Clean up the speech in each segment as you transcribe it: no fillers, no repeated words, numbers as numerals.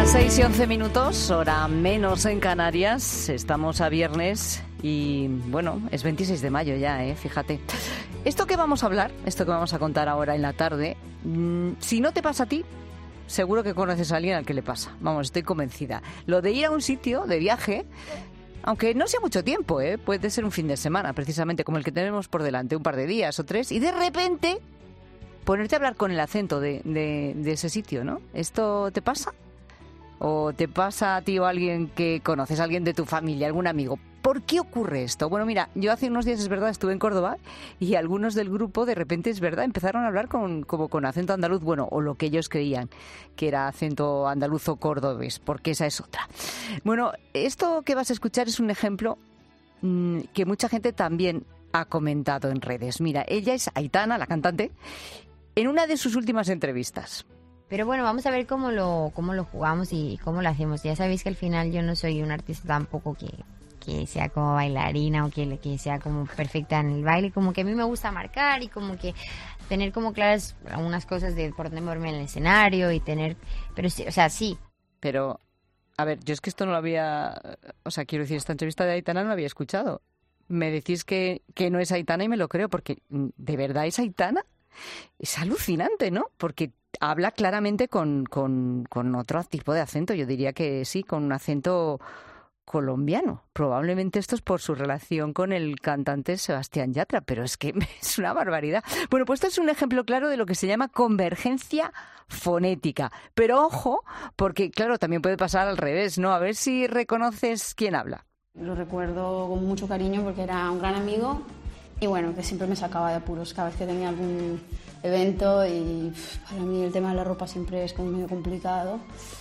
Las 6:11, hora menos en Canarias. Estamos a viernes y, bueno, es 26 de mayo ya, fíjate. Esto que vamos a hablar, esto que vamos a contar ahora en la tarde, si no te pasa a ti, seguro que conoces a alguien al que le pasa. Vamos, estoy convencida. Lo de ir a un sitio de viaje, aunque no sea mucho tiempo, puede ser un fin de semana, precisamente como el que tenemos por delante, un par de días o 3, y de repente ponerte a hablar con el acento de ese sitio, ¿no? ¿Esto te pasa? ¿O te pasa a ti o a alguien que conoces, alguien de tu familia, algún amigo? ¿Por qué ocurre esto? Bueno, mira, yo hace unos días, es verdad, estuve en Córdoba y algunos del grupo, de repente, es verdad, empezaron a hablar como con acento andaluz, bueno, o lo que ellos creían que era acento andaluz o cordobés, porque esa es otra. Bueno, esto que vas a escuchar es un ejemplo que mucha gente también ha comentado en redes. Mira, ella es Aitana, la cantante, en una de sus últimas entrevistas. Pero bueno, vamos a ver cómo lo jugamos y cómo lo hacemos. Ya sabéis que al final yo no soy un artista tampoco que sea como bailarina o que sea como perfecta en el baile. Como que a mí me gusta marcar y como que tener como claras algunas cosas de por dónde moverme en el escenario y tener... Pero sí, o sea, sí. Pero, a ver, yo es que esto no lo había... O sea, quiero decir, esta entrevista de Aitana no la había escuchado. Me decís que no es Aitana y me lo creo, porque ¿de verdad es Aitana? Es alucinante, ¿no? Porque habla claramente con otro tipo de acento. Yo diría que sí, con un acento colombiano. Probablemente esto es por su relación con el cantante Sebastián Yatra, pero es que es una barbaridad. Bueno, pues esto es un ejemplo claro de lo que se llama convergencia fonética. Pero ojo, porque claro, también puede pasar al revés, ¿no? A ver si reconoces quién habla. Lo recuerdo con mucho cariño porque era un gran amigo. Y bueno, que siempre me sacaba de apuros cada vez que tenía algún evento y para mí el tema de la ropa siempre es como medio complicado.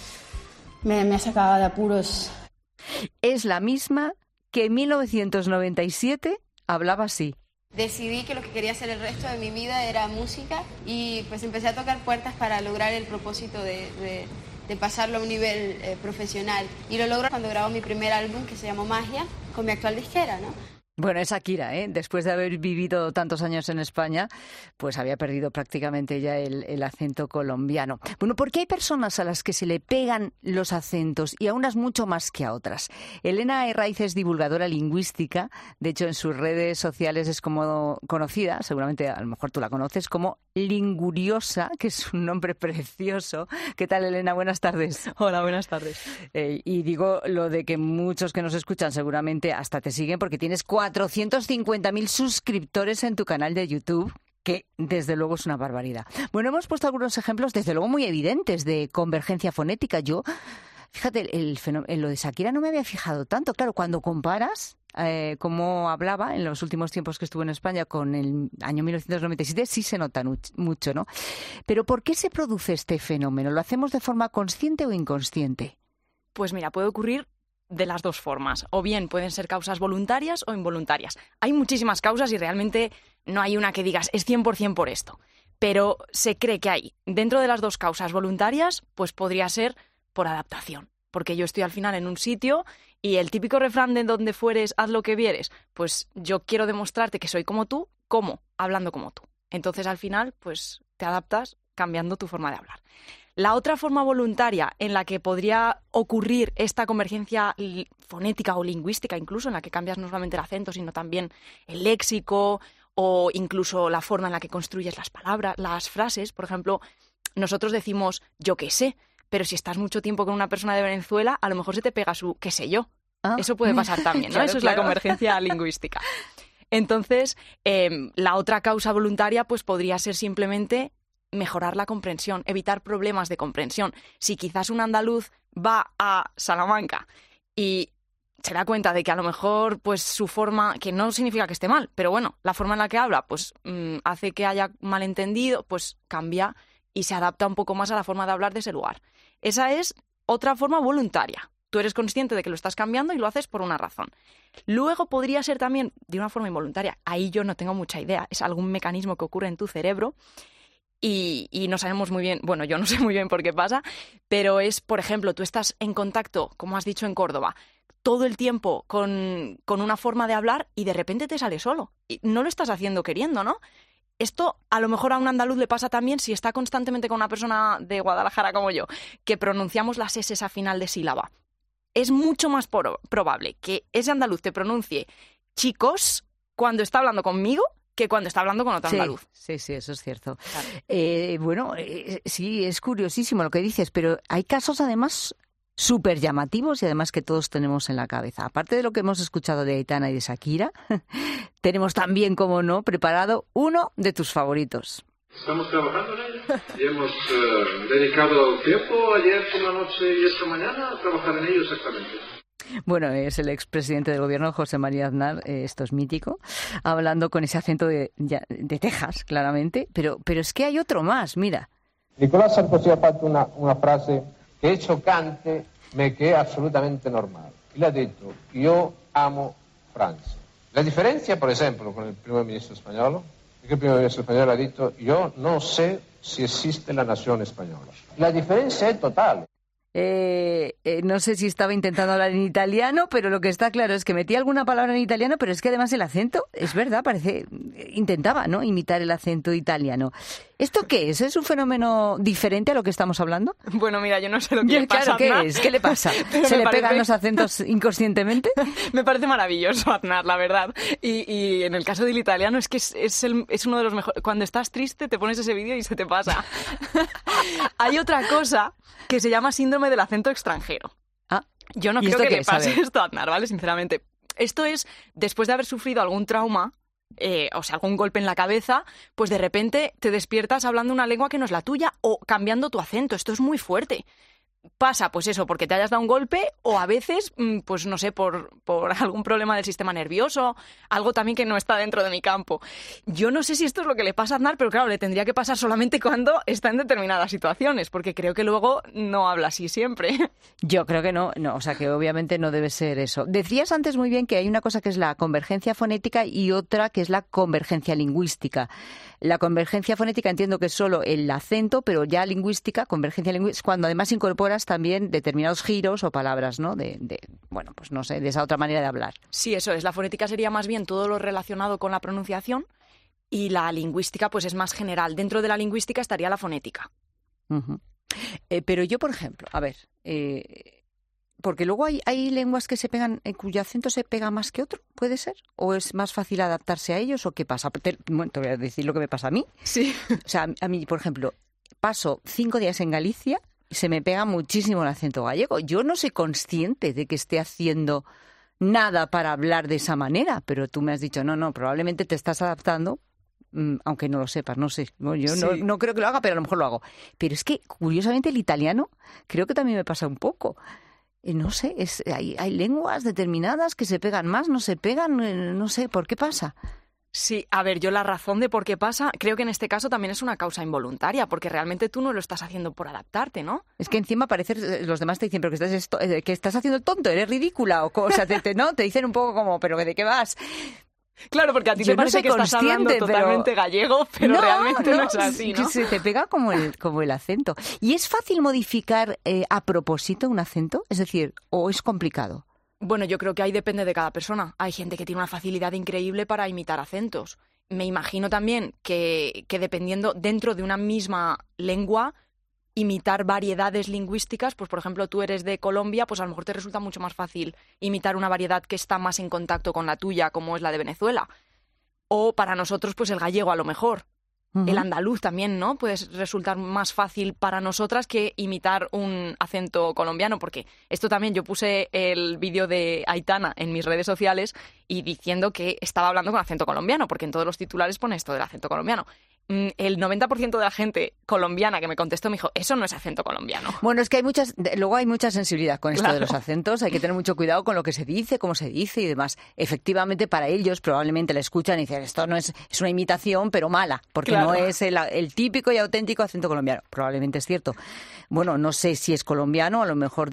Me sacaba de apuros. Es la misma que en 1997 hablaba así. Decidí que lo que quería hacer el resto de mi vida era música y pues empecé a tocar puertas para lograr el propósito de pasarlo a un nivel profesional. Y lo logro cuando grabo mi primer álbum que se llamó Magia con mi actual disquera, ¿no? Bueno, es Shakira, después de haber vivido tantos años en España, pues había perdido prácticamente ya el acento colombiano. Bueno, porque hay personas a las que se le pegan los acentos y a unas mucho más que a otras. Elena Herraiz es divulgadora lingüística, de hecho en sus redes sociales es como conocida, seguramente a lo mejor tú la conoces, como Linguriosa, que es un nombre precioso. ¿Qué tal, Elena? Buenas tardes. Hola, buenas tardes. Y digo lo de que muchos que nos escuchan seguramente hasta te siguen porque tienes 450.000 suscriptores en tu canal de YouTube, que desde luego es una barbaridad. Bueno, hemos puesto algunos ejemplos desde luego muy evidentes de convergencia fonética. Yo, fíjate, en lo de Shakira no me había fijado tanto. Claro, cuando comparas cómo hablaba en los últimos tiempos que estuvo en España con el año 1997, sí se nota mucho, ¿no? Pero ¿por qué se produce este fenómeno? ¿Lo hacemos de forma consciente o inconsciente? Pues mira, puede ocurrir de las dos formas. O bien pueden ser causas voluntarias o involuntarias. Hay muchísimas causas y realmente no hay una que digas es 100% por esto. Pero se cree que hay. Dentro de las dos causas voluntarias, pues podría ser por adaptación. Porque yo estoy al final en un sitio y el típico refrán de donde fueres, haz lo que vieres, pues yo quiero demostrarte que soy como tú. ¿Cómo? Hablando como tú. Entonces al final, pues te adaptas cambiando tu forma de hablar. La otra forma voluntaria en la que podría ocurrir esta convergencia fonética o lingüística, incluso en la que cambias no solamente el acento, sino también el léxico o incluso la forma en la que construyes las palabras, las frases. Por ejemplo, nosotros decimos yo qué sé, pero si estás mucho tiempo con una persona de Venezuela, a lo mejor se te pega su qué sé yo. Eso puede pasar también, ¿no? Claro, Eso es claro. la convergencia lingüística. Entonces, la otra causa voluntaria pues podría ser simplemente mejorar la comprensión, evitar problemas de comprensión. Si quizás un andaluz va a Salamanca y se da cuenta de que a lo mejor pues su forma, que no significa que esté mal, pero bueno, la forma en la que habla pues hace que haya malentendido, pues cambia y se adapta un poco más a la forma de hablar de ese lugar. Esa es otra forma voluntaria. Tú eres consciente de que lo estás cambiando y lo haces por una razón. Luego podría ser también de una forma involuntaria. Ahí yo no tengo mucha idea. Es algún mecanismo que ocurre en tu cerebro y no sabemos muy bien, bueno, yo no sé muy bien por qué pasa, pero es, por ejemplo, tú estás en contacto, como has dicho, en Córdoba, todo el tiempo con una forma de hablar y de repente te sale solo. Y no lo estás haciendo queriendo, ¿no? Esto a lo mejor a un andaluz le pasa también si está constantemente con una persona de Guadalajara como yo, que pronunciamos las S a final de sílaba. Es mucho más probable que ese andaluz te pronuncie chicos cuando está hablando conmigo que cuando está hablando con otro andaluz. Sí, eso es cierto. Claro. Sí, es curiosísimo lo que dices, pero hay casos además súper llamativos y además que todos tenemos en la cabeza. Aparte de lo que hemos escuchado de Aitana y de Shakira, tenemos también, como no, preparado uno de tus favoritos. Estamos trabajando en ello y hemos dedicado tiempo ayer por la noche y esta mañana a trabajar en ello exactamente. Bueno, es el expresidente del gobierno, José María Aznar, esto es mítico, hablando con ese acento de Texas, claramente, pero es que hay otro más, mira. Nicolás Sarkozy ha fatto una frase che è choccante, ma che è assolutamente normale. Le ha detto, io amo Francia. La differenza, per esempio, con il primo ministro spagnolo, è che il primo ministro spagnolo ha detto, io non so se esiste la nazione spagnola. La differenza è totale. No sé si estaba intentando hablar en italiano, pero lo que está claro es que metía alguna palabra en italiano, pero es que además el acento, es verdad, intentaba, ¿no?, imitar el acento italiano. ¿Esto qué es? ¿Es un fenómeno diferente a lo que estamos hablando? Bueno, mira, yo no sé lo que le pasa a Claro, Aznar. ¿qué es? ¿Qué le pasa? ¿Se le pegan los acentos inconscientemente? Me parece maravilloso Aznar, la verdad. Y en el caso del italiano es que es uno de los mejores. Cuando estás triste te pones ese vídeo y se te pasa. Hay otra cosa que se llama síndrome del acento extranjero. Yo no creo que le pase esto a Aznar, ¿vale? Sinceramente. Esto es después de haber sufrido algún trauma, o sea, algún golpe en la cabeza, pues de repente te despiertas hablando una lengua que no es la tuya o cambiando tu acento. Esto es muy fuerte. Pasa, pues eso, porque te hayas dado un golpe o a veces, pues no sé, por algún problema del sistema nervioso, algo también que no está dentro de mi campo. Yo no sé si esto es lo que le pasa a Aznar, pero claro, le tendría que pasar solamente cuando está en determinadas situaciones, porque creo que luego no habla así siempre. Yo creo que no, o sea que obviamente no debe ser eso. Decías antes muy bien que hay una cosa que es la convergencia fonética y otra que es la convergencia lingüística. La convergencia fonética entiendo que es solo el acento, pero ya lingüística, convergencia lingüística, cuando además incorporas también determinados giros o palabras, ¿no? Bueno, pues no sé, de esa otra manera de hablar. Sí, eso es. La fonética sería más bien todo lo relacionado con la pronunciación y la lingüística pues es más general. Dentro de la lingüística estaría la fonética. Uh-huh. Pero yo, por ejemplo, a ver, porque luego hay lenguas que se pegan, cuyo acento se pega más que otro, ¿puede ser? ¿O es más fácil adaptarse a ellos o qué pasa? Bueno, te voy a decir lo que me pasa a mí. Sí. O sea, a mí, por ejemplo, paso 5 días en Galicia y se me pega muchísimo el acento gallego. Yo no soy consciente de que esté haciendo nada para hablar de esa manera, pero tú me has dicho, no, probablemente te estás adaptando, aunque no lo sepas, no sé. Yo sí. no creo que lo haga, pero a lo mejor lo hago. Pero es que, curiosamente, el italiano creo que también me pasa un poco. No sé, hay lenguas determinadas que se pegan más, no se pegan, no sé, ¿por qué pasa? Sí, a ver, yo la razón de por qué pasa, creo que en este caso también es una causa involuntaria, porque realmente tú no lo estás haciendo por adaptarte, ¿no? Es que encima parece, los demás te dicen, pero que estás haciendo el tonto, eres ridícula, o sea, te dicen un poco como, pero ¿de qué vas? Claro, porque a ti te parece que estás hablando totalmente gallego, pero realmente no es así, ¿no? Se te pega como el acento. ¿Y es fácil modificar a propósito un acento? Es decir, ¿o es complicado? Bueno, yo creo que ahí depende de cada persona. Hay gente que tiene una facilidad increíble para imitar acentos. Me imagino también que dependiendo dentro de una misma lengua, imitar variedades lingüísticas, pues por ejemplo tú eres de Colombia, pues a lo mejor te resulta mucho más fácil imitar una variedad que está más en contacto con la tuya, como es la de Venezuela. O para nosotros, pues el gallego a lo mejor. Uh-huh. El andaluz también, ¿no? Puede resultar más fácil para nosotras que imitar un acento colombiano, porque esto también yo puse el vídeo de Aitana en mis redes sociales y diciendo que estaba hablando con acento colombiano, porque en todos los titulares pone esto del acento colombiano. El 90% de la gente colombiana que me contestó me dijo, eso no es acento colombiano. Bueno, es que luego hay mucha sensibilidad con esto de los acentos, hay que tener mucho cuidado con lo que se dice, cómo se dice y demás. Efectivamente, para ellos probablemente la escuchan y dicen, esto no es una imitación, pero mala, porque no es el típico y auténtico acento colombiano. Probablemente es cierto. Bueno, no sé si es colombiano, a lo mejor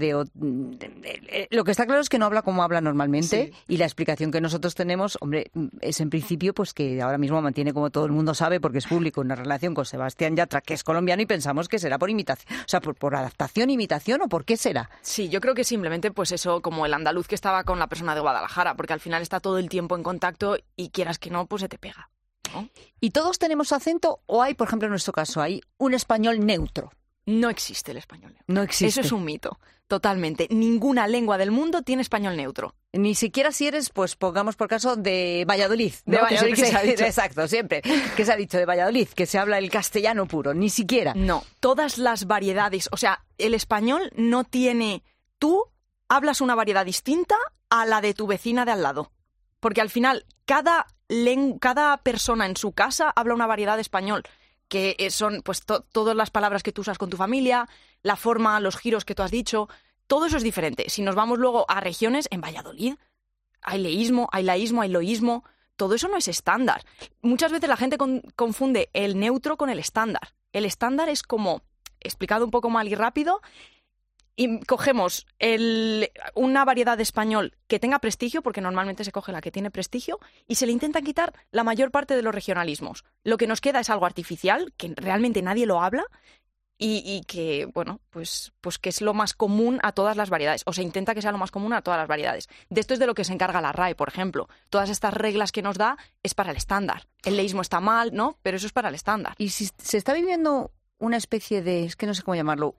lo que está claro es que no habla como habla normalmente, sí. Y la explicación que nosotros tenemos, hombre, es en principio pues que ahora mismo mantiene, como todo el mundo sabe, porque es público, una relación con Sebastián Yatra, que es colombiano, y pensamos que será por imitación, o sea, por adaptación, imitación, ¿o por qué será? Sí, yo creo que simplemente pues eso, como el andaluz que estaba con la persona de Guadalajara, porque al final está todo el tiempo en contacto y quieras que no, pues se te pega. ¿no? ¿Y todos tenemos acento o hay, por ejemplo, en nuestro caso, hay un español neutro? No existe el español neutro. No existe. Eso es un mito, totalmente. Ninguna lengua del mundo tiene español neutro. Ni siquiera si eres, pues pongamos por caso, de Valladolid. ¿no? De Valladolid, que se ha dicho. dicho. Exacto, siempre. Que se ha dicho de Valladolid, que se habla el castellano puro. Ni siquiera. No, todas las variedades. O sea, el español no tiene... Tú hablas una variedad distinta a la de tu vecina de al lado. Porque al final, cada persona en su casa habla una variedad de español, que son pues todas las palabras que tú usas con tu familia, la forma, los giros que tú has dicho, todo eso es diferente. Si nos vamos luego a regiones, en Valladolid hay leísmo, hay laísmo, hay loísmo, todo eso no es estándar. Muchas veces la gente confunde el neutro con el estándar. El estándar es como, explicado un poco mal y rápido, y cogemos una variedad de español que tenga prestigio, porque normalmente se coge la que tiene prestigio, y se le intenta quitar la mayor parte de los regionalismos. Lo que nos queda es algo artificial, que realmente nadie lo habla, y que, bueno, pues que es lo más común a todas las variedades. O se intenta que sea lo más común a todas las variedades. De esto es de lo que se encarga la RAE, por ejemplo. Todas estas reglas que nos da es para el estándar. El leísmo está mal, ¿no? Pero eso es para el estándar. Y si se está viviendo una especie de, es que no sé cómo llamarlo,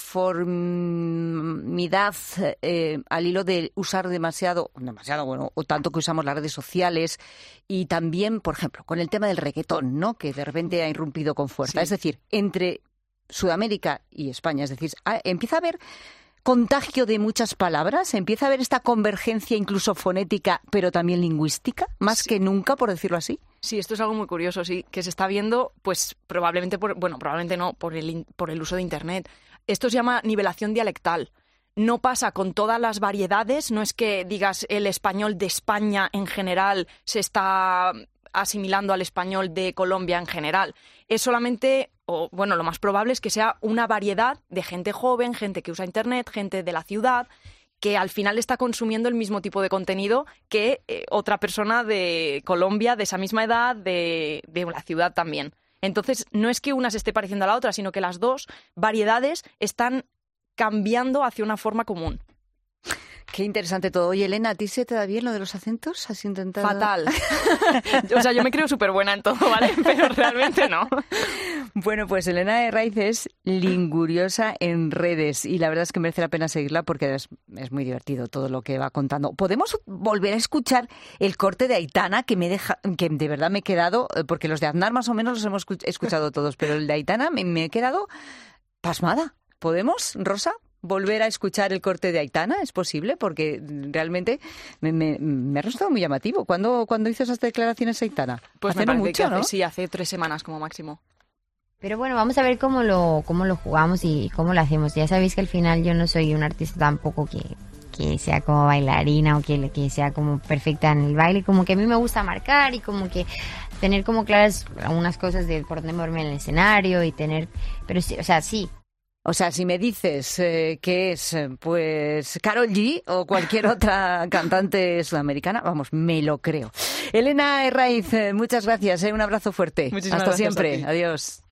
uniformidad al hilo de usar demasiado, bueno, o tanto que usamos las redes sociales, y también, por ejemplo, con el tema del reggaetón, ¿no? Que de repente ha irrumpido con fuerza. Sí. Es decir, entre Sudamérica y España, es decir, empieza a haber contagio de muchas palabras, empieza a haber esta convergencia incluso fonética, pero también lingüística, más que nunca, por decirlo así. Sí, esto es algo muy curioso, sí, que se está viendo, pues probablemente, probablemente no, por el uso de Internet. Esto se llama nivelación dialectal. No pasa con todas las variedades, no es que digas el español de España en general se está asimilando al español de Colombia en general. Es solamente, lo más probable es que sea una variedad de gente joven, gente que usa Internet, gente de la ciudad, que al final está consumiendo el mismo tipo de contenido que otra persona de Colombia, de esa misma edad, de la ciudad también. Entonces, no es que una se esté pareciendo a la otra, sino que las dos variedades están cambiando hacia una forma común. Qué interesante todo. Oye, Elena, ¿a ti se te da bien lo de los acentos? ¿Has intentado...? Fatal. O sea, yo me creo súper buena en todo, ¿vale? Pero realmente no. Bueno, pues Elena Herraiz es linguriosa en redes y la verdad es que merece la pena seguirla porque es muy divertido todo lo que va contando. ¿Podemos volver a escuchar el corte de Aitana que de verdad me he quedado, porque los de Aznar más o menos los hemos escuchado todos, pero el de Aitana me he quedado pasmada. ¿Podemos, Rosa, volver a escuchar el corte de Aitana? ¿Es posible? Porque realmente me ha resultado muy llamativo. ¿Cuándo hizo esas declaraciones Aitana? Pues hace me no parece mucho, que ¿no? sí, hace 3 semanas como máximo. Pero bueno, vamos a ver cómo lo jugamos y cómo lo hacemos. Ya sabéis que al final yo no soy una artista tampoco que sea como bailarina o que sea como perfecta en el baile. Como que a mí me gusta marcar y como que tener como claras algunas cosas de por dónde moverme en el escenario y tener... Pero sí, o sea, sí. O sea, si me dices que es, pues, Karol G o cualquier otra cantante sudamericana, vamos, me lo creo. Elena Herraiz, muchas gracias, un abrazo fuerte. Muchísimas Hasta gracias siempre. a ti. Adiós.